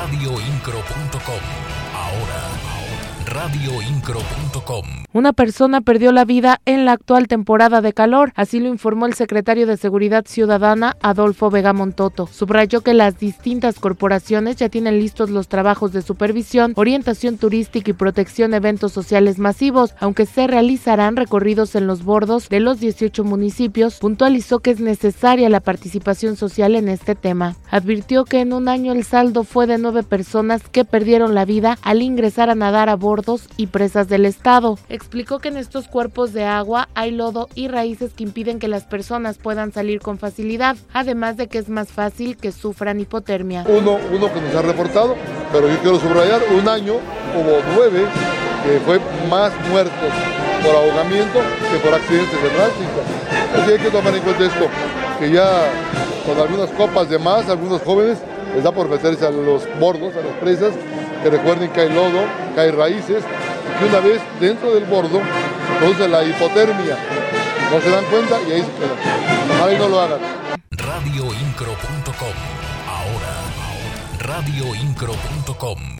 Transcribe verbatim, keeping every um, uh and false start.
radio incro punto com. Ahora, radio incro punto com. Una persona perdió la vida en la actual temporada de calor, así lo informó el secretario de Seguridad Ciudadana, Adolfo Vega Montoto. Subrayó que las distintas corporaciones ya tienen listos los trabajos de supervisión, orientación turística y protección de eventos sociales masivos, aunque se realizarán recorridos en los bordos de los dieciocho municipios. Puntualizó que es necesaria la participación social en este tema. Advirtió que en un año el saldo fue de nueve personas que perdieron la vida al ingresar a nadar a bordos y presas del estado. Explicó que en estos cuerpos de agua hay lodo y raíces que impiden que las personas puedan salir con facilidad, además de que es más fácil que sufran hipotermia. Uno, uno que nos ha reportado, pero yo quiero subrayar, un año hubo nueve, que fue más muertos por ahogamiento que por accidentes de tránsito. Así hay que tomar en cuenta esto, que ya con algunas copas de más, algunos jóvenes les da por meterse a los bordos, a las presas, que recuerden que hay lodo, que hay raíces, que una vez dentro del bordo produce la hipotermia, no se dan cuenta y ahí se quedan. Ojalá y no lo hagan. radio incro punto com. Ahora, radio incro punto com.